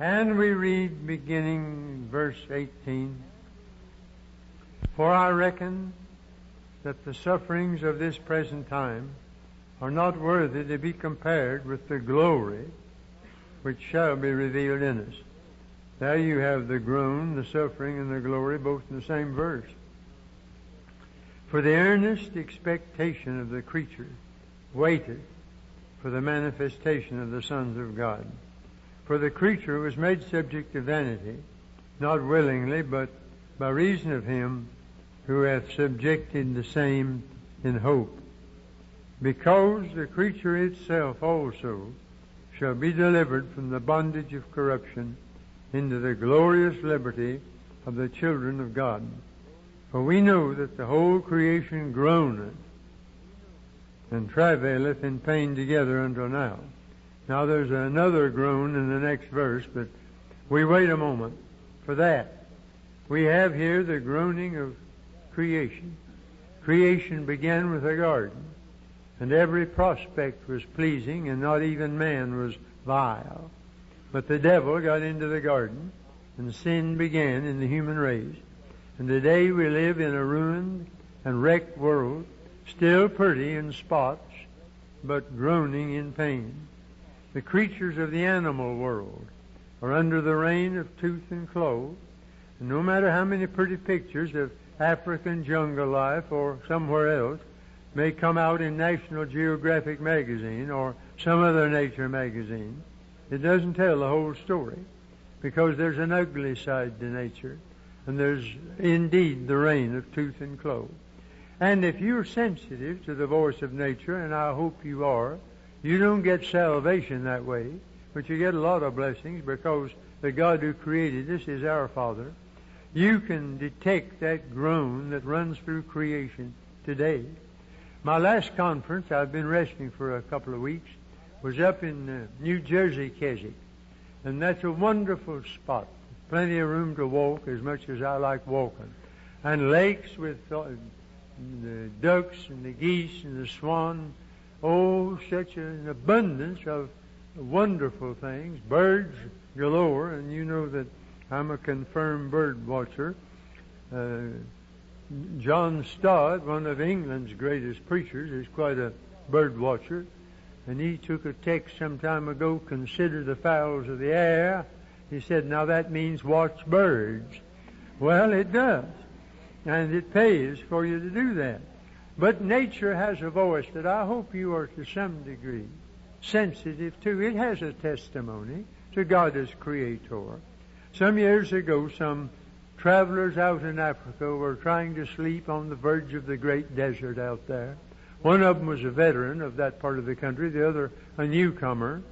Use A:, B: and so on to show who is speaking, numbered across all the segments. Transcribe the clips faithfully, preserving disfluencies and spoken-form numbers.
A: And we read beginning verse eighteen, "For I reckon that the sufferings of this present time are not worthy to be compared with the glory which shall be revealed in us." There you have the groan, the suffering, and the glory both in the same verse. "For the earnest expectation of the creature waited for the manifestation of the sons of God. For the creature was made subject to vanity, not willingly, but by reason of him who hath subjected the same in hope, because the creature itself also shall be delivered from the bondage of corruption into the glorious liberty of the children of God. For we know that the whole creation groaneth and travaileth in pain together until now." Now there's another groan in the next verse, but we wait a moment for that. We have here the groaning of creation. Creation began with a garden, and every prospect was pleasing, and not even man was vile. But the devil got into the garden, and sin began in the human race. And today we live in a ruined and wrecked world, still pretty in spots, but groaning in pain. The creatures of the animal world are under the reign of tooth and claw, and no matter how many pretty pictures of African jungle life or somewhere else may come out in National Geographic magazine or some other nature magazine, it doesn't tell the whole story, because there's an ugly side to nature, and there's indeed the reign of tooth and claw. And if you're sensitive to the voice of nature, and I hope you are, you don't get salvation that way, but you get a lot of blessings, because the God who created us is our Father. You can detect that groan that runs through creation today. My last conference, I've been resting for a couple of weeks, was up in uh, New Jersey, Keswick. And that's a wonderful spot. Plenty of room to walk, as much as I like walking. And lakes with uh, the ducks and the geese and the swan. Oh, such an abundance of wonderful things. Birds galore, and you know that I'm a confirmed bird watcher. Uh, John Stott, one of England's greatest preachers, is quite a bird watcher. And he took a text some time ago, "Consider the fowls of the air." He said, now that means watch birds. Well, it does. And it pays for you to do that. But nature has a voice that I hope you are to some degree sensitive to. It has a testimony to God as Creator. Some years ago, some travelers out in Africa were trying to sleep on the verge of the great desert out there. One of them was a veteran of that part of the country, the other a newcomer.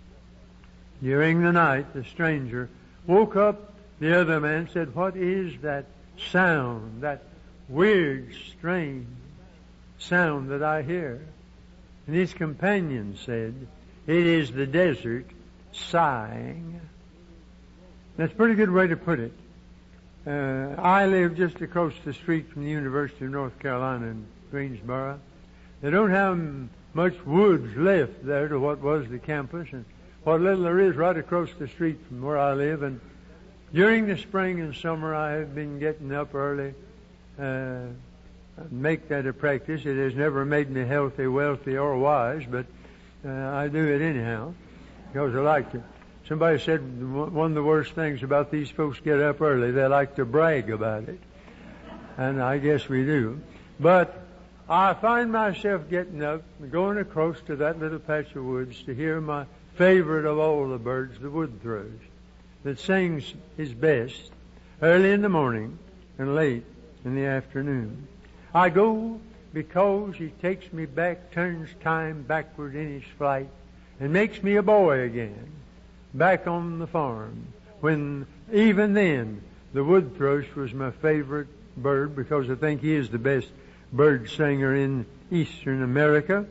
A: During the night, the stranger woke up. The other man said, "What is that sound, that weird, strange sound that I hear?" And his companion said, "It is the desert sighing." That's a pretty good way to put it. Uh, I live just across the street from the University of North Carolina in Greensboro. They don't have much woods left there to what was the campus, and what little there is right across the street from where I live. And during the spring and summer, I have been getting up early, uh, make that a practice. It has never made me healthy, wealthy, or wise, but uh, I do it anyhow because I like it. Somebody said one of the worst things about these folks get up early, they like to brag about it. And I guess we do. But I find myself getting up and going across to that little patch of woods to hear my favorite of all the birds, the wood thrush, that sings his best early in the morning and late in the afternoon. I go because he takes me back, turns time backward in his flight, and makes me a boy again, back on the farm, when even then the wood thrush was my favorite bird, because I think he is the best bird singer in Eastern America.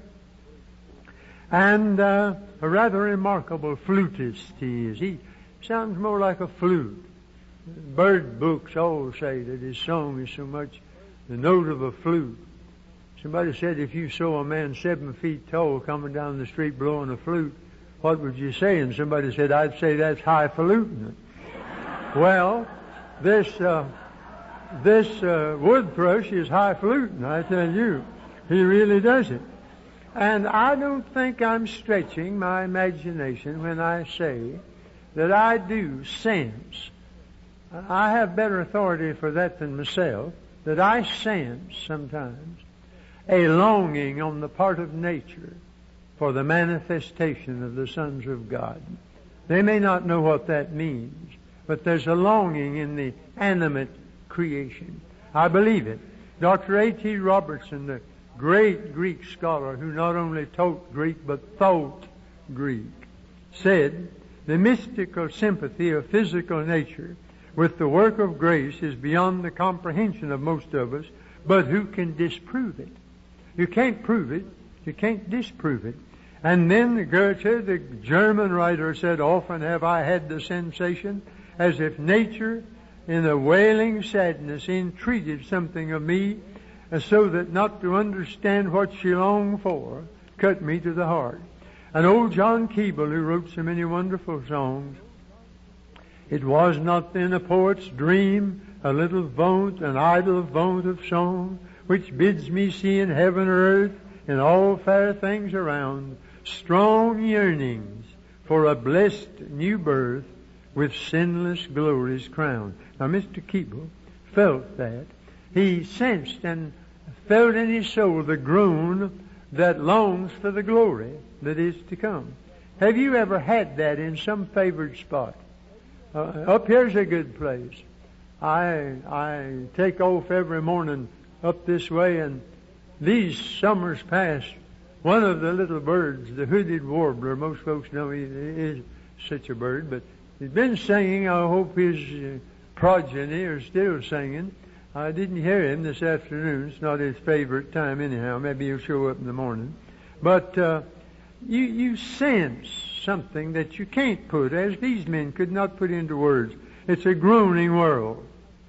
A: And uh, a rather remarkable flutist he is. He sounds more like a flute. Bird books all say that his song is so much the note of a flute. Somebody said if you saw a man seven feet tall coming down the street blowing a flute, what would you say? And somebody said, I'd say that's highfalutin. Well, this uh, this uh, wood thrush is highfalutin, I tell you. He really does it. And I don't think I'm stretching my imagination when I say that I do sense, I have better authority for that than myself, that I sense sometimes a longing on the part of nature for the manifestation of the sons of God. They may not know what that means, but there's a longing in the animate creation. I believe it. Doctor A T Robertson, the great Greek scholar who not only taught Greek but thought Greek, said, the mystical sympathy of physical nature with the work of grace is beyond the comprehension of most of us, but who can disprove it? You can't prove it. You can't disprove it. And then Goethe, the German writer, said, often have I had the sensation as if nature in a wailing sadness entreated something of me, so that not to understand what she longed for cut me to the heart. And old John Keble, who wrote so many wonderful songs, it was not then a poet's dream, a little vaunt, an idle vaunt of song, which bids me see in heaven or earth, in all fair things around, strong yearnings for a blessed new birth with sinless glories crowned. Now Mister Keble felt that. He sensed and felt in his soul the groan that longs for the glory that is to come. Have you ever had that in some favored spot? Uh, up here's a good place. I I take off every morning up this way, and these summers past, one of the little birds, the hooded warbler, most folks know he is such a bird, but he's been singing. I hope his uh, progeny are still singing. I didn't hear him this afternoon. It's not his favorite time anyhow. Maybe he'll show up in the morning. But uh, you, you sense something that you can't put, as these men could not put into words. It's a groaning world.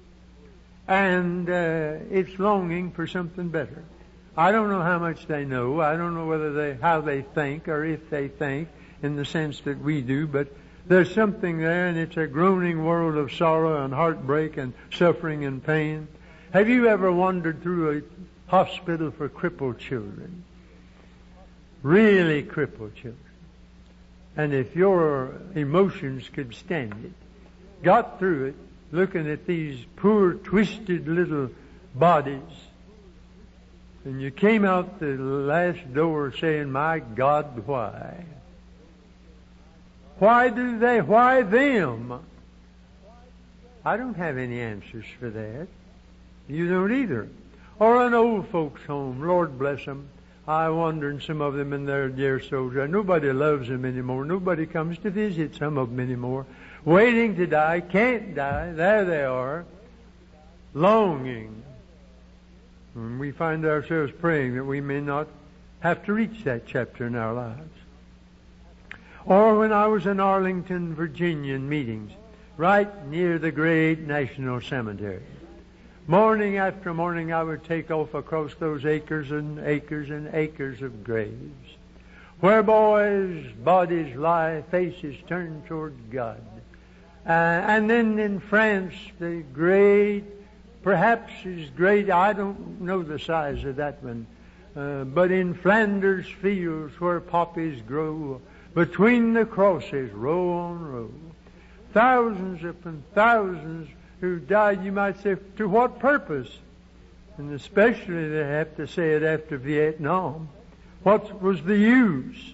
A: And uh, it's longing for something better. I don't know how much they know. I don't know whether they, how they think or if they think in the sense that we do, but there's something there, and it's a groaning world of sorrow and heartbreak and suffering and pain. Have you ever wandered through a hospital for crippled children? Really crippled children. And if your emotions could stand it, got through it, looking at these poor, twisted little bodies, and you came out the last door saying, my God, why? Why do they? Why them? I don't have any answers for that. You don't either. Or an old folks' home, Lord bless them. I wonder in some of them in their dear souls. Nobody loves them anymore. Nobody comes to visit some of them anymore. Waiting to die, can't die. There they are, longing. And we find ourselves praying that we may not have to reach that chapter in our lives. Or when I was in Arlington, Virginia in meetings, right near the great National Cemetery. Morning after morning I would take off across those acres and acres and acres of graves, where boys' bodies lie, faces turned toward God. Uh, and then in France, the great, perhaps as great, I don't know the size of that one, uh, but in Flanders fields where poppies grow, between the crosses, row on row, thousands upon thousands who died, you might say, to what purpose? And especially they have to say it after Vietnam. What was the use?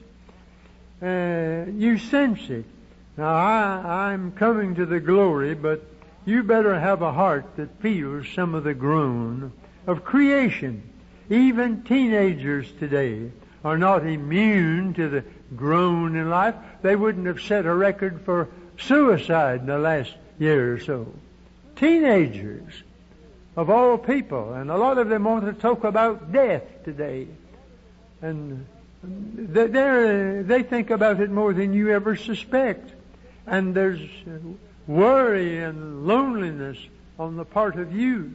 A: Uh, you sense it. Now, I, I'm coming to the glory, but you better have a heart that feels some of the groan of creation. Even teenagers today are not immune to the groan in life. They wouldn't have set a record for suicide in the last year or so. Teenagers, of all people, and a lot of them want to talk about death today. And they they think about it more than you ever suspect. And there's worry and loneliness on the part of youth.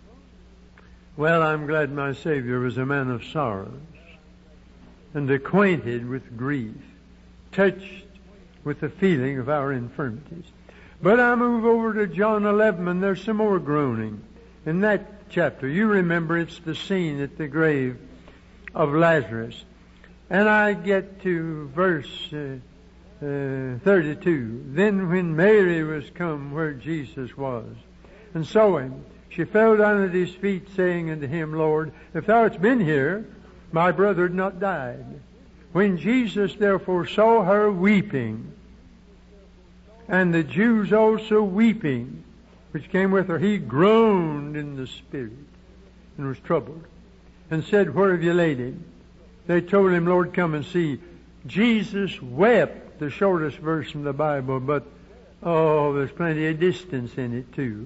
A: Well, I'm glad my Savior was a man of sorrows and acquainted with grief. touched with the feeling of our infirmities. But I move over to John eleven, and there's some more groaning in that chapter. You remember it's the scene at the grave of Lazarus. And I get to verse uh, uh, thirty-two. Then when Mary was come where Jesus was, and saw him, she fell down at his feet, saying unto him, Lord, if thou hadst been here, my brother had not died. When Jesus therefore saw her weeping, and the Jews also weeping, which came with her, he groaned in the spirit, and was troubled, and said, Where have you laid him? They told him, Lord, come and see. Jesus wept, the shortest verse in the Bible, but, oh, there's plenty of distance in it too.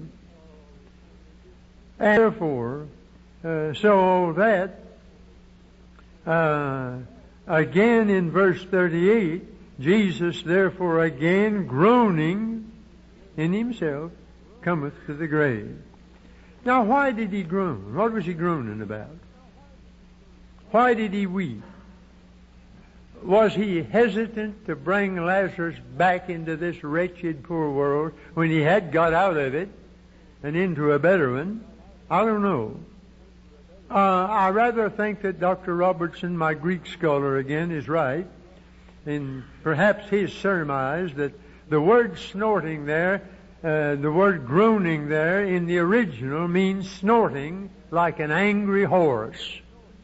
A: And therefore, uh, so that, uh, again in verse thirty-eight, Jesus therefore again groaning in himself cometh to the grave. Now why did he groan? What was he groaning about? Why did he weep? Was he hesitant to bring Lazarus back into this wretched poor world when he had got out of it and into a better one? I don't know. Uh, I rather think that Doctor Robertson, my Greek scholar again, is right. And perhaps his surmise that the word snorting there, uh, the word groaning there in the original means snorting like an angry horse.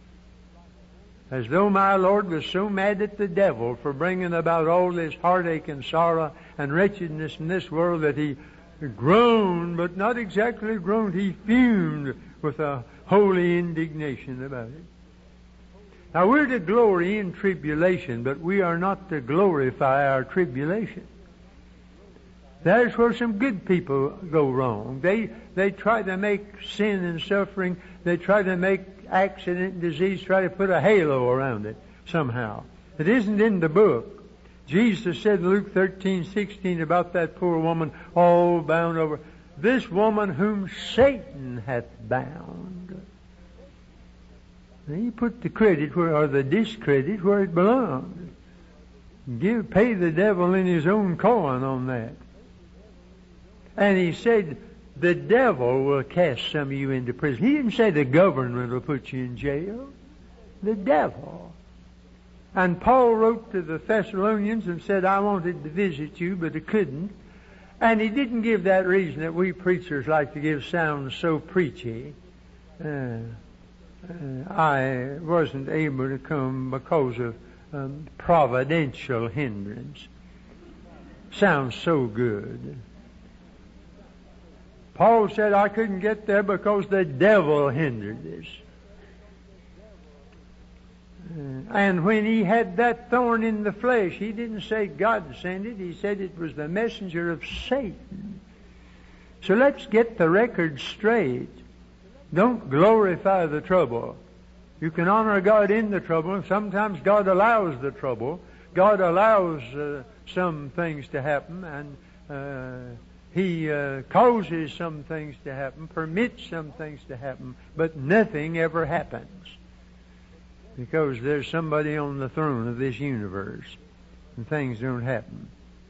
A: As though my Lord was so mad at the devil for bringing about all this heartache and sorrow and wretchedness in this world that he groaned, but not exactly groaned. He fumed with a holy indignation about it. Now we're to glory in tribulation, but we are not to glorify our tribulation. That's where some good people go wrong. They they try to make sin and suffering, they try to make accident and disease, try to put a halo around it somehow. It isn't in the book. Jesus said in Luke thirteen sixteen about that poor woman all bound over. This woman whom Satan hath bound. Now he put the credit where, or the discredit where it belonged. Give, pay the devil in his own coin on that. And he said, the devil will cast some of you into prison. He didn't say the government will put you in jail. The devil. And Paul wrote to the Thessalonians and said, I wanted to visit you, but I couldn't. And he didn't give that reason that we preachers like to give sounds so preachy. Uh, uh, I wasn't able to come because of um, providential hindrance. Sounds so good. Paul said, I couldn't get there because the devil hindered this. Uh, and when he had that thorn in the flesh, he didn't say God sent it. He said it was the messenger of Satan. So let's get the record straight. Don't glorify the trouble. You can honor God in the trouble. Sometimes God allows the trouble. God allows uh, some things to happen, and uh, He uh, causes some things to happen, permits some things to happen, but nothing ever happens. Because there's somebody on the throne of this universe, and things don't happen.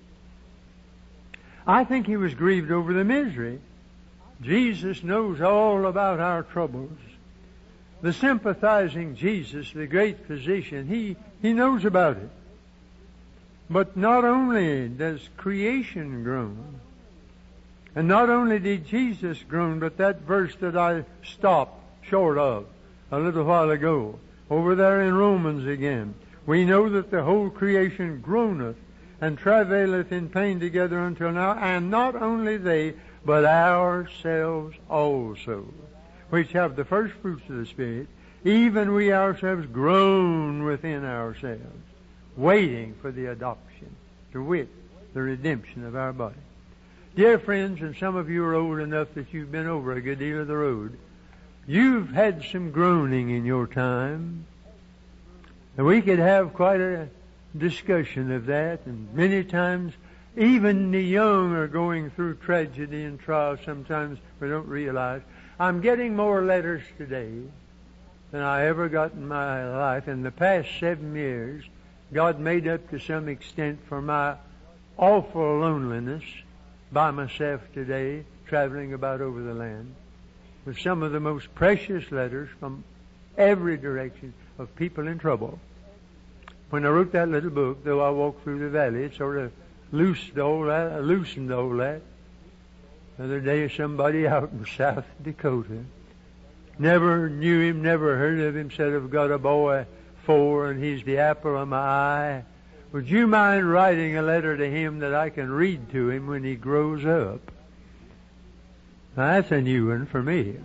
A: I think he was grieved over the misery. Jesus knows all about our troubles. The sympathizing Jesus, the great physician, he, he knows about it. But not only does creation groan, and not only did Jesus groan, but that verse that I stopped short of a little while ago, over there in Romans again, we know that the whole creation groaneth and travaileth in pain together until now, and not only they, but ourselves also, which have the first fruits of the Spirit, even we ourselves groan within ourselves, waiting for the adoption, to wit, the redemption of our body. Dear friends, and some of you are old enough that you've been over a good deal of the road, you've had some groaning in your time. And we could have quite a discussion of that, and many times even the young are going through tragedy and trials sometimes we don't realize. I'm getting more letters today than I ever got in my life. In the past seven years, God made up to some extent for my awful loneliness by myself today, traveling about over the land, with some of the most precious letters from every direction of people in trouble. When I wrote that little book, though I walked through the valley, it sort of loosened all that. Loosened all that. The other day, somebody out in South Dakota, never knew him, never heard of him, said, I've got a boy four and he's the apple of my eye. Would you mind writing a letter to him that I can read to him when he grows up? Now, that's a new one for me.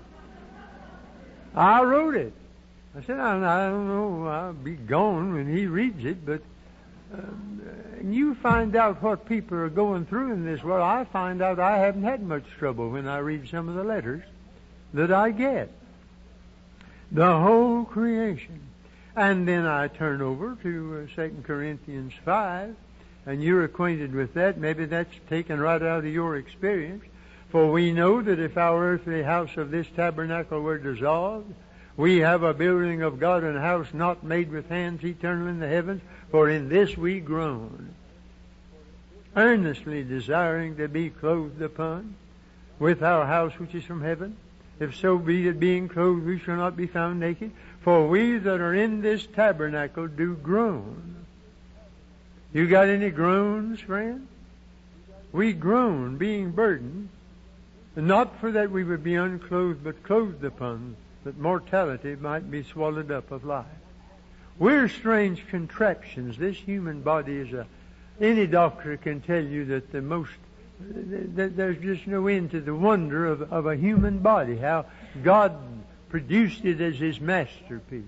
A: I wrote it. I said, I, I don't know, I'll be gone when he reads it, but uh, you find out what people are going through in this world. I find out I haven't had much trouble when I read some of the letters that I get. The whole creation. And then I turn over to uh, Second Corinthians five, and you're acquainted with that. Maybe that's taken right out of your experience. For we know that if our earthly house of this tabernacle were dissolved, we have a building of God, and a house not made with hands, eternal in the heavens. For in this we groan, earnestly desiring to be clothed upon with our house which is from heaven. If so be that being clothed we shall not be found naked. For we that are in this tabernacle do groan. You got any groans, friend? We groan, being burdened, not for that we would be unclothed, but clothed upon, that mortality might be swallowed up of life. We're strange contraptions. This human body is a... Any doctor can tell you that the most... that there's just no end to the wonder of, of a human body, how God produced it as His masterpiece.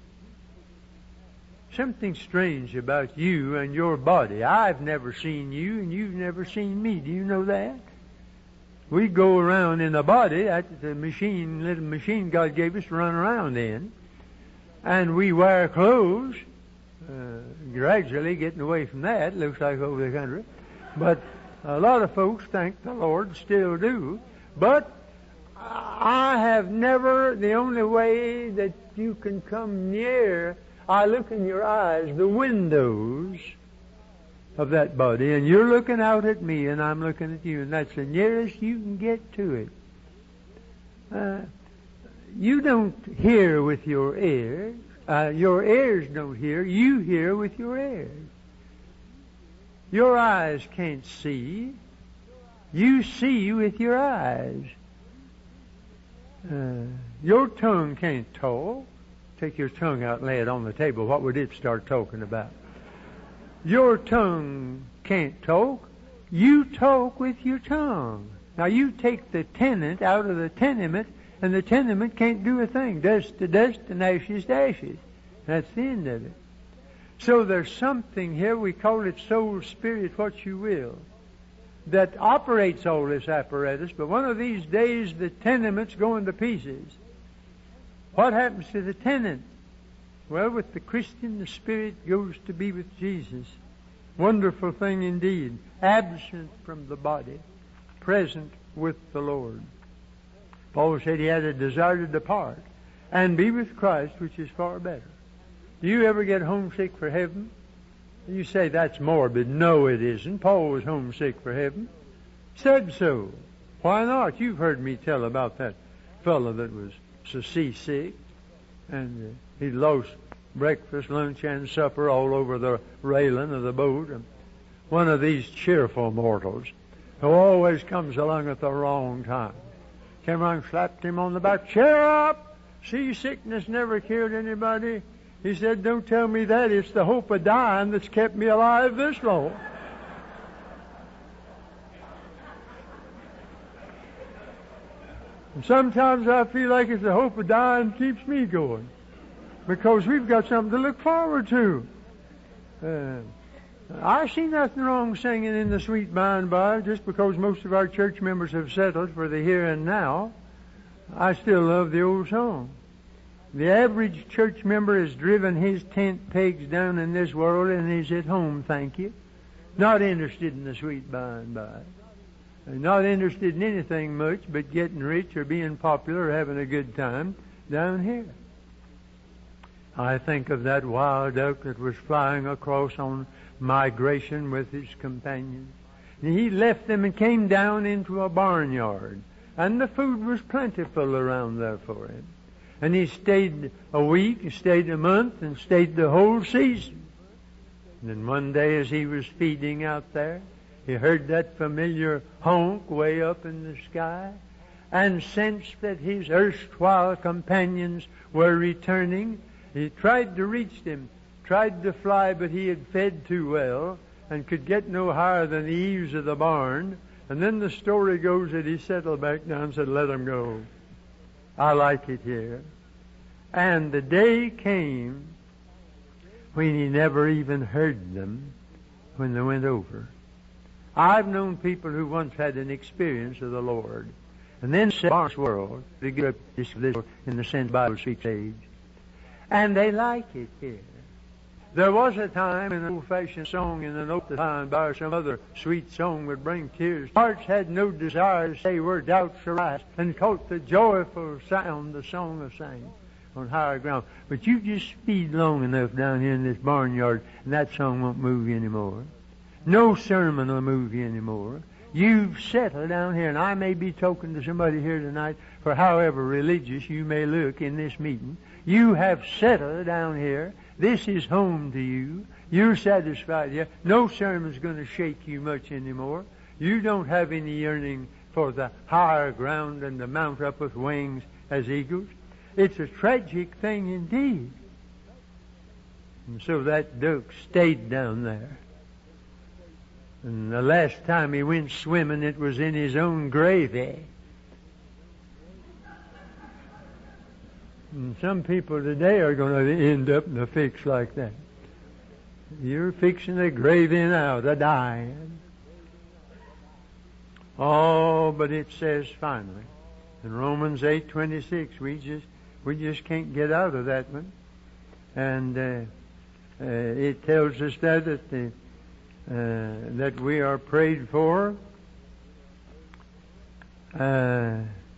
A: Something strange about you and your body. I've never seen you, and you've never seen me. Do you know that? We go around in a body, that's the machine, little machine God gave us to run around in. And we wear clothes, uh, gradually getting away from that, looks like over the country. But a lot of folks, thank the Lord, still do. But I have never, the only way that you can come near, I look in your eyes, the windows of that body, and you're looking out at me, and I'm looking at you, and that's the nearest you can get to it. Uh, you don't hear with your ears. Uh, your ears don't hear. You hear with your ears. Your eyes can't see. You see with your eyes. Uh, your tongue can't talk. Take your tongue out and lay it on the table. What would it start talking about? Your tongue can't talk. You talk with your tongue. Now you take the tenant out of the tenement, and the tenement can't do a thing. Dust to dust and ashes to ashes. That's the end of it. So there's something here, we call it soul, spirit, what you will, that operates all this apparatus, but one of these days the tenement's going to pieces. What happens to the tenant? Well, with the Christian, the spirit goes to be with Jesus. Wonderful thing indeed. Absent from the body, present with the Lord. Paul said he had a desire to depart and be with Christ, which is far better. Do you ever get homesick for heaven? You say that's morbid. No, it isn't. Paul was homesick for heaven. Said so. Why not? You've heard me tell about that fellow that was so seasick, and uh, he lost breakfast, lunch, and supper all over the railing of the boat. And one of these cheerful mortals who always comes along at the wrong time came around and slapped him on the back. Cheer up! Seasickness never killed anybody. He said, don't tell me that. It's the hope of dying that's kept me alive this long. And sometimes I feel like it's the hope of dying keeps me going, because we've got something to look forward to. Uh, I see nothing wrong singing in the sweet by and by, just because most of our church members have settled for the here and now. I still love the old song. The average church member has driven his tent pegs down in this world and is at home, thank you. Not interested in the sweet by and by. Not interested in anything much but getting rich or being popular or having a good time down here. I think of that wild duck that was flying across on migration with his companions. And he left them and came down into a barnyard. And the food was plentiful around there for him. And he stayed a week, he stayed a month, and stayed the whole season. And then one day as he was feeding out there, he heard that familiar honk way up in the sky, and sensed that his erstwhile companions were returning. He tried to reach them, tried to fly, but he had fed too well and could get no higher than the eaves of the barn. And then the story goes that he settled back down and said, "Let them go. I like it here." And the day came when he never even heard them when they went over. I've known people who once had an experience of the Lord, and then said, "Bar's world," they grew up this, this in the sense Bible speaks age, and they like it here. There was a time in an old-fashioned song in an old time by some other sweet song would bring tears. Hearts had no desire to say where doubts arise, and caught the joyful sound, the song of saints on higher ground. But you just feed long enough down here in this barnyard, and that song won't move you anymore. No sermon will move you anymore. You've settled down here, and I may be talking to somebody here tonight, for however religious you may look in this meeting, you have settled down here. This is home to you. You're satisfied here. No sermon's going to shake you much anymore. You don't have any yearning for the higher ground and to mount up with wings as eagles. It's a tragic thing indeed. And so that duck stayed down there. And the last time he went swimming, it was in his own gravy. And some people today are going to end up in a fix like that. You're fixing a gravy now, the dying. Oh, but it says finally, in Romans eight twenty-six, we just we just can't get out of that one. And uh, uh, it tells us that that the uh, that we are prayed for. Uh,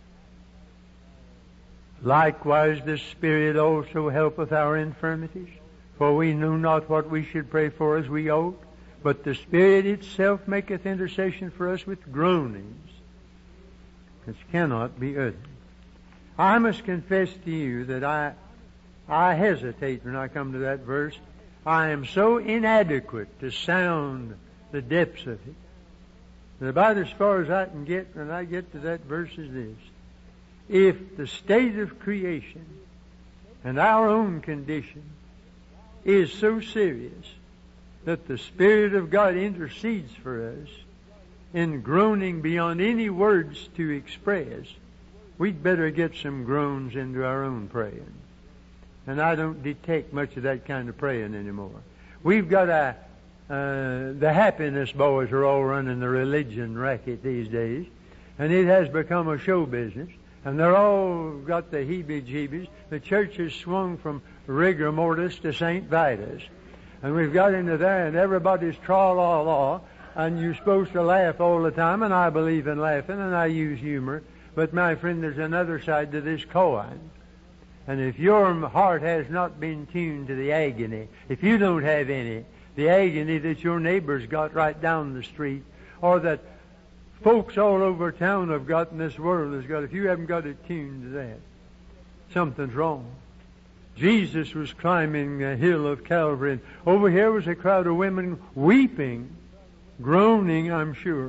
A: Likewise, the Spirit also helpeth our infirmities, for we know not what we should pray for as we ought, but the Spirit itself maketh intercession for us with groanings which cannot be uttered. I must confess to you that I, I hesitate when I come to that verse. I am so inadequate to sound the depths of it, that about as far as I can get when I get to that verse is this. If the state of creation and our own condition is so serious that the Spirit of God intercedes for us in groaning beyond any words to express, we'd better get some groans into our own praying. And I don't detect much of that kind of praying anymore. We've got a, uh, the happiness boys are all running the religion racket these days, and it has become a show business. And they're all got the heebie-jeebies. The church has swung from rigor mortis to Saint Vitus. And we've got into there, and everybody's tra-la-la, and you're supposed to laugh all the time, and I believe in laughing, and I use humor. But my friend, there's another side to this coin. And if your heart has not been tuned to the agony, if you don't have any, the agony that your neighbor's got right down the street, or that folks all over town have got in this world has got, if you haven't got it tuned to that, something's wrong. Jesus was climbing a hill of Calvary, and over here was a crowd of women weeping, groaning, I'm sure.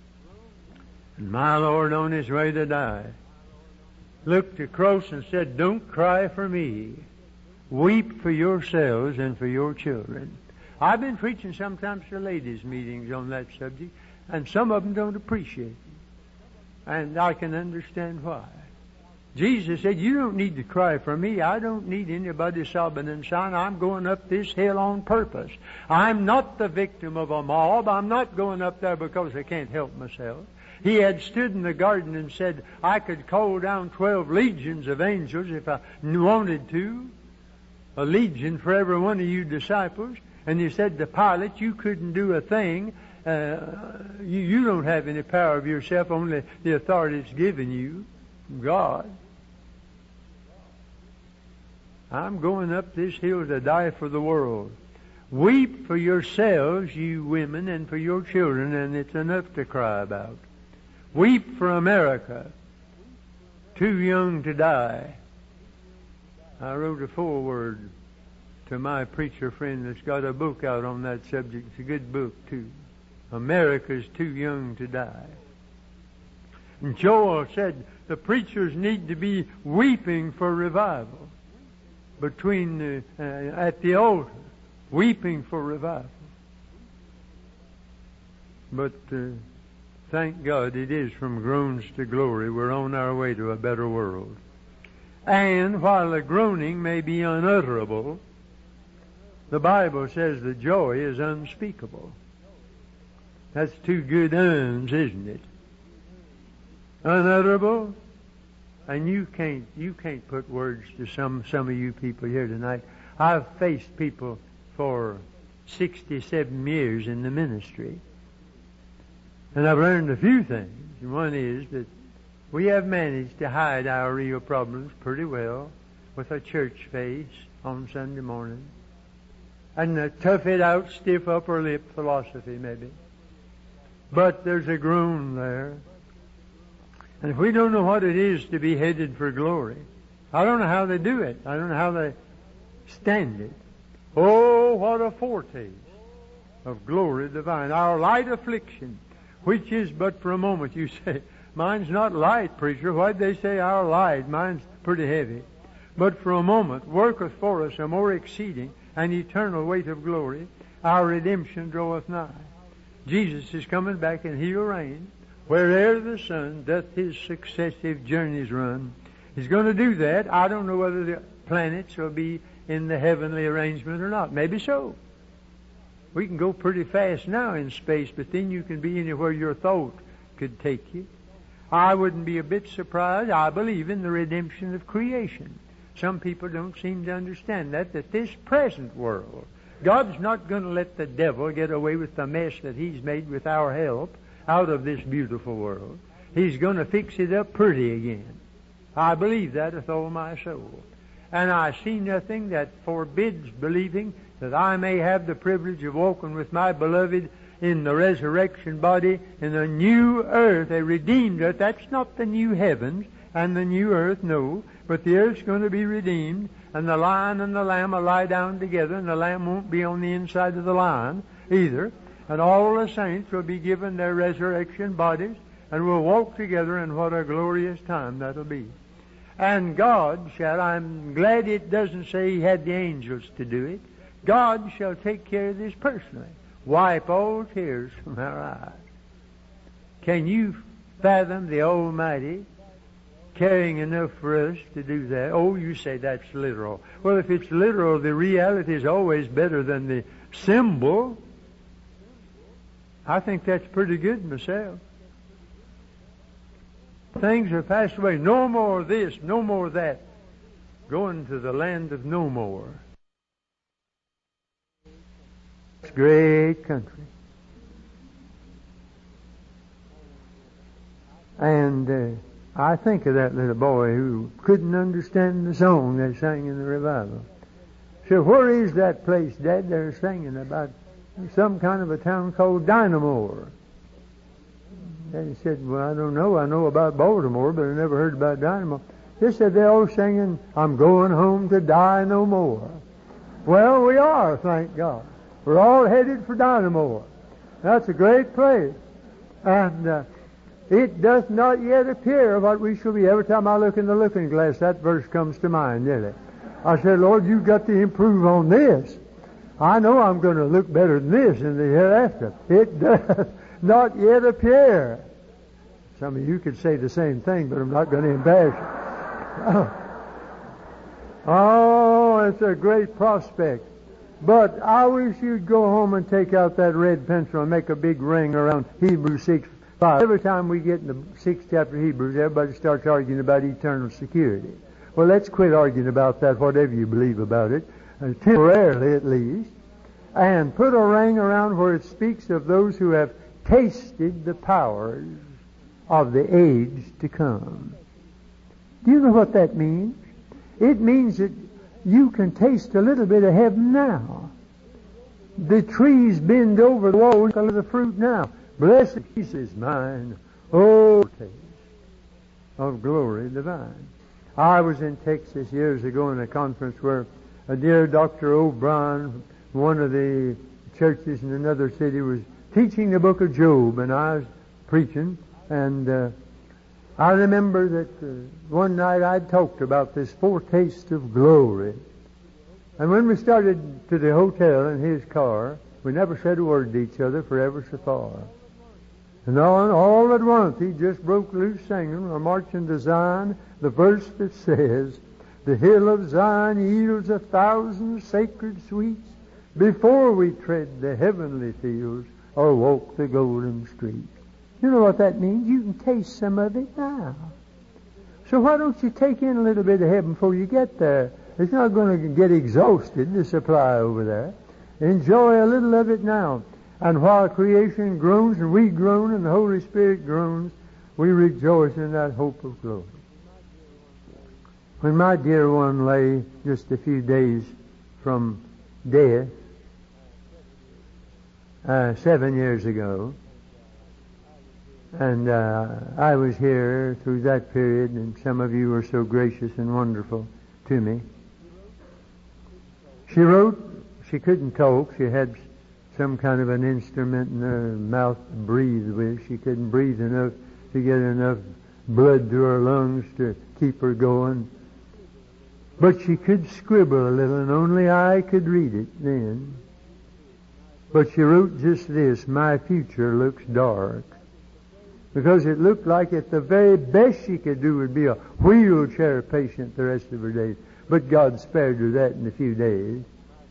A: And my Lord, on His way to die, looked across and said, "Don't cry for me. Weep for yourselves and for your children." I've been preaching sometimes to ladies' meetings on that subject, and some of them don't appreciate it. And I can understand why. Jesus said, "You don't need to cry for me. I don't need anybody sobbing and sighing. I'm going up this hill on purpose. I'm not the victim of a mob. I'm not going up there because I can't help myself." He had stood in the garden and said, "I could call down twelve legions of angels if I wanted to. A legion for every one of you disciples." And he said to Pilate, "You couldn't do a thing. Uh, you, you don't have any power of yourself, only the authority that's given you from God." I'm going up this hill to die for the world. Weep for yourselves, you women, and for your children, and it's enough to cry about. Weep for America, too young to die. I wrote a foreword to my preacher friend that's got a book out on that subject. It's a good book, too. America's too young to die. And Joel said the preachers need to be weeping for revival between the, uh, at the altar, weeping for revival. But uh, thank God it is from groans to glory. We're on our way to a better world. And while the groaning may be unutterable, the Bible says the joy is unspeakable. That's two good uns, isn't it? Unutterable, and you can't you can't put words to some some of you people here tonight. I've faced people for sixty-seven years in the ministry, and I've learned a few things. One is that we have managed to hide our real problems pretty well with a church face on Sunday morning, and a tough it out, stiff upper lip philosophy maybe. But there's a groan there. And if we don't know what it is to be headed for glory, I don't know how they do it. I don't know how they stand it. Oh, what a foretaste of glory divine. Our light affliction, which is but for a moment. You say, mine's not light, preacher. Why'd they say our light? Mine's pretty heavy. But for a moment, worketh for us a more exceeding and eternal weight of glory. Our redemption draweth nigh. Jesus is coming back, and He'll reign where'er the sun doth His successive journeys run. He's going to do that. I don't know whether the planets will be in the heavenly arrangement or not. Maybe so. We can go pretty fast now in space, but then you can be anywhere your thought could take you. I wouldn't be a bit surprised. I believe in the redemption of creation. Some people don't seem to understand that, that this present world, God's not going to let the devil get away with the mess that He's made with our help out of this beautiful world. He's going to fix it up pretty again. I believe that with all my soul. And I see nothing that forbids believing that I may have the privilege of walking with my beloved in the resurrection body in a new earth, a redeemed earth. That's not the new heavens and the new earth, no. But the earth's going to be redeemed, and the lion and the lamb will lie down together, and the lamb won't be on the inside of the lion either. And all the saints will be given their resurrection bodies, and will walk together, and what a glorious time that'll be. And God shall, I'm glad it doesn't say He had the angels to do it, God shall take care of this personally. Wipe all tears from our eyes. Can you fathom the Almighty caring enough for us to do that? Oh, you say that's literal. Well, if it's literal, the reality is always better than the symbol. I think that's pretty good myself. Things are passed away. No more of this, no more of that. Going to the land of no more. It's a great country. And uh, I think of that little boy who couldn't understand the song they sang in the revival. So where is that place, Dad? They're singing about some kind of a town called Dynamore. And he said, well, I don't know. I know about Baltimore, but I never heard about Dynamore. They said they're all singing, I'm going home to die no more. Well, we are, thank God. We're all headed for Dynamore. That's a great place. And uh, it doth not yet appear what we shall be. Every time I look in the looking glass, that verse comes to mind, doesn't it? I said, Lord, you've got to improve on this. I know I'm going to look better than this in the hereafter. It does not yet appear. Some of you could say the same thing, but I'm not going to embarrass you. Oh, it's a great prospect. But I wish you'd go home and take out that red pencil and make a big ring around Hebrews six five. Every time we get in the sixth chapter of Hebrews, everybody starts arguing about eternal security. Well, let's quit arguing about that, whatever you believe about it, uh, temporarily at least, and put a ring around where it speaks of those who have tasted the powers of the age to come. Do you know what that means? It means that you can taste a little bit of heaven now. The trees bend over the wall of the fruit now. Blessed peace is mine, oh taste of glory divine. I was in Texas years ago in a conference where a dear Doctor O'Brien, one of the churches in another city, was teaching the book of Job, and I was preaching, and uh, I remember that uh, one night I'd talked about this foretaste of glory. And when we started to the hotel in his car, we never said a word to each other for ever so far. And all, all at once, he just broke loose singing, or marching to Zion, the verse that says, "The hill of Zion yields a thousand sacred sweets before we tread the heavenly fields or walk the golden streets." You know what that means? You can taste some of it now. So why don't you take in a little bit of heaven before you get there? It's not going to get exhausted, the supply over there. Enjoy a little of it now. And while creation groans and we groan and the Holy Spirit groans, we rejoice in that hope of glory. When my dear one lay just a few days from death, uh, seven years ago, and uh, I was here through that period, and some of you were so gracious and wonderful to me. She wrote, she couldn't talk, she had some kind of an instrument in her mouth to breathe with. She couldn't breathe enough to get enough blood to her lungs to keep her going. But she could scribble a little, and only I could read it then. But she wrote just this: "My future looks dark." Because it looked like it, the very best she could do would be a wheelchair patient the rest of her days. But God spared her that in a few days.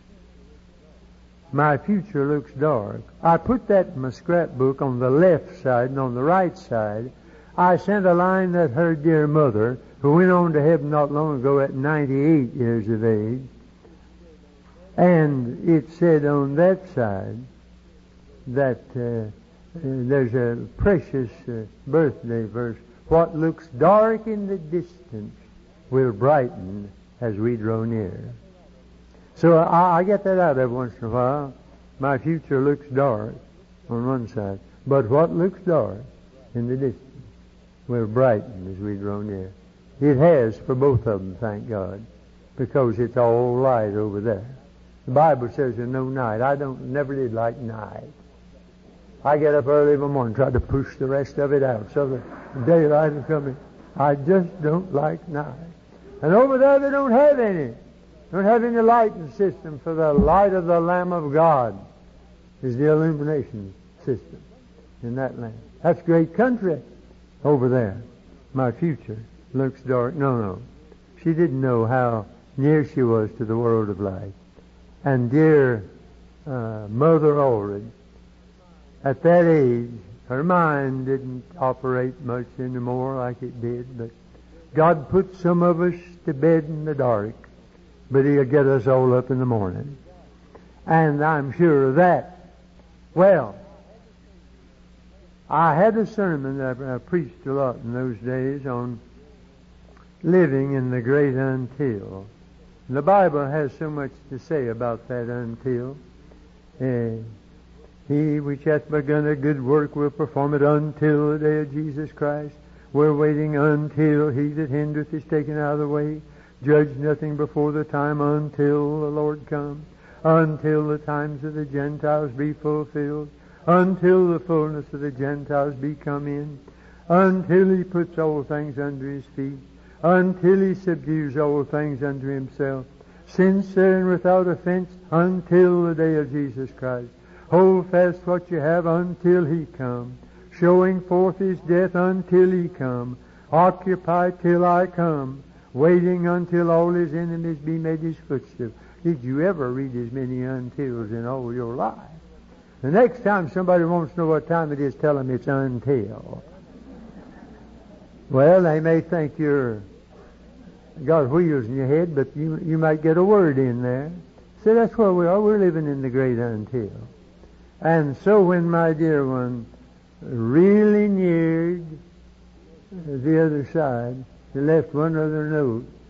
A: My future looks dark. I put that in my scrapbook on the left side, and on the right side, I sent a line that her dear mother, who went on to heaven not long ago at ninety-eight years of age, and it said on that side that uh, uh, there's a precious uh, birthday verse: "What looks dark in the distance will brighten as we draw near." So I, I get that out every once in a while. My future looks dark on one side, but what looks dark in the distance will brighten as we draw near. It has for both of them, thank God, because it's all light over there. The Bible says there's no night. I don't, never did like night. I get up early in the morning, try to push the rest of it out so that daylight is coming. I just don't like night. And over there they don't have any. Don't have any lighting system, for the light of the Lamb of God is the illumination system in that land. That's great country over there. My future looks dark. No, no. She didn't know how near she was to the world of light. And dear uh, Mother Aldridge, at that age, her mind didn't operate much anymore like it did, but God put some of us to bed in the dark, but He'll get us all up in the morning. And I'm sure of that. Well, I had a sermon that I preached a lot in those days on living in the great until. And the Bible has so much to say about that until. Uh, he which hath begun a good work will perform it until the day of Jesus Christ. We're waiting until He that hindereth is taken out of the way. Judge nothing before the time until the Lord come, until the times of the Gentiles be fulfilled, until the fullness of the Gentiles be come in, until He puts all things under His feet, until He subdues all things unto Himself, sincere and without offense, until the day of Jesus Christ. Hold fast what you have until He come, showing forth His death until He come, occupy till I come, waiting until all His enemies be made His footstool. Did you ever read as many untils in all your life? The next time somebody wants to know what time it is, tell them it's until. Well, they may think you're got wheels in your head, but you you might get a word in there. So that's where we are. We're living in the great until. And so when my dear one really neared the other side, she left one other note.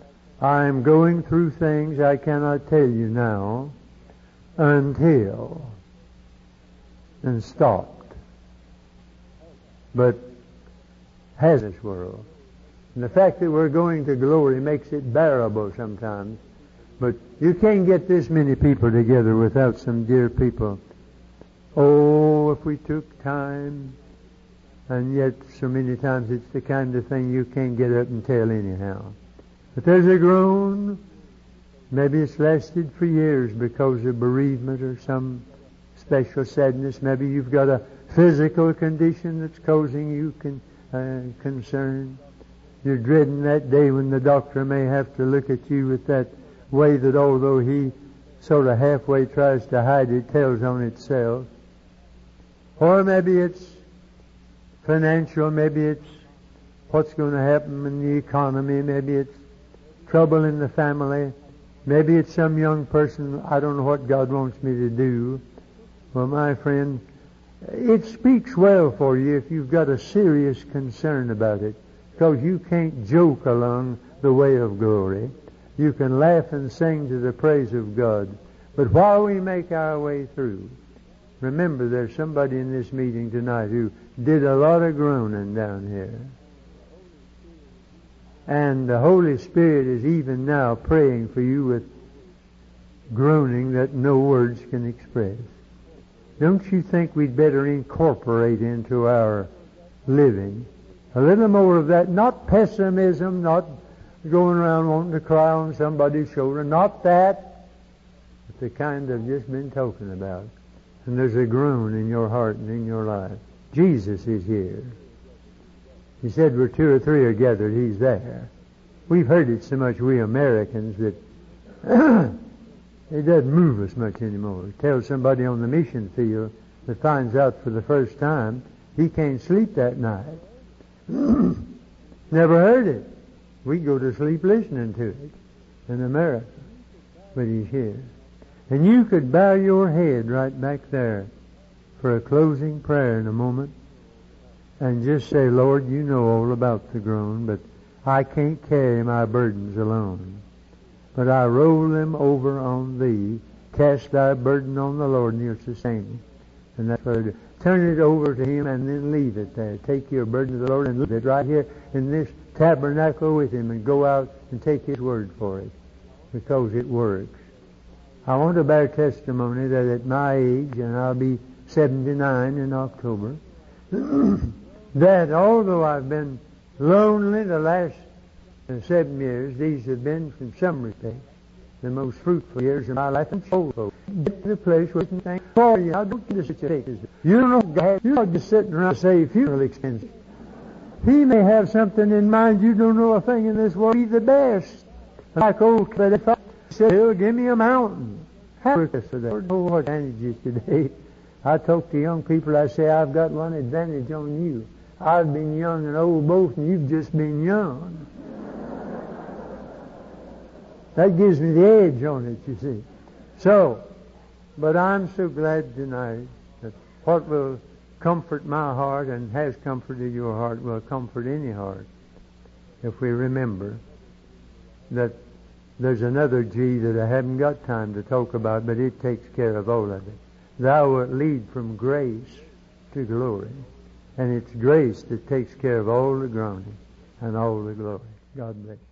A: I am going through things I cannot tell you now until, and stopped. But has this world. And the fact that we're going to glory makes it bearable sometimes. But you can't get this many people together without some dear people. Oh, if we took time, and yet so many times it's the kind of thing you can't get up and tell anyhow. But there's a groan. Maybe it's lasted for years because of bereavement or some special sadness. Maybe you've got a physical condition that's causing you con- uh, concern. You're dreading that day when the doctor may have to look at you with that way that although he sort of halfway tries to hide it, tells on itself. Or maybe it's financial, maybe it's what's going to happen in the economy, maybe it's trouble in the family, maybe it's some young person, I don't know what God wants me to do. Well, my friend, it speaks well for you if you've got a serious concern about it, because you can't joke along the way of glory. You can laugh and sing to the praise of God. But while we make our way through, remember there's somebody in this meeting tonight who did a lot of groaning down here. And the Holy Spirit is even now praying for you with groaning that no words can express. Don't you think we'd better incorporate into our living a little more of that, not pessimism, not going around wanting to cry on somebody's shoulder, not that, but the kind I've just been talking about. And there's a groan in your heart and in your life. Jesus is here. He said where two or three are gathered, He's there. We've heard it so much, we Americans, that it doesn't move us much anymore. Tell somebody on the mission field that finds out for the first time he can't sleep that night. Never heard it. We go to sleep listening to it in America. But He's here. And you could bow your head right back there for a closing prayer in a moment and just say, Lord, you know all about the groan, but I can't carry my burdens alone. But I roll them over on Thee. Cast thy burden on the Lord and He'll sustain you. And that's what I do. Turn it over to Him and then leave it there. Take your burden to the Lord and leave it right here in this tabernacle with Him and go out and take His word for it, because it works. I want to bear testimony that at my age, and I'll be seventy-nine in October, that although I've been lonely the last uh, seven years, these have been, in some respects, the most fruitful years of my life. And so, get to the place where you can think for you. I don't get such a thing. You don't know God. You're not just sitting around saying funeral expenses. He may have something in mind. You don't know a thing in this world. Be the best. Like old Clement said, He'll give me a mountain. Have a for that. Oh, what advantages today. I talk to young people, I say, I've got one advantage on you. I've been young and old both, and you've just been young. That gives me the edge on it, you see. So, but I'm so glad tonight that what will comfort my heart and has comforted your heart will comfort any heart if we remember that there's another G that I haven't got time to talk about, but it takes care of all of it. Thou wilt lead from grace to glory. And it's grace that takes care of all the groaning and all the glory. God bless you.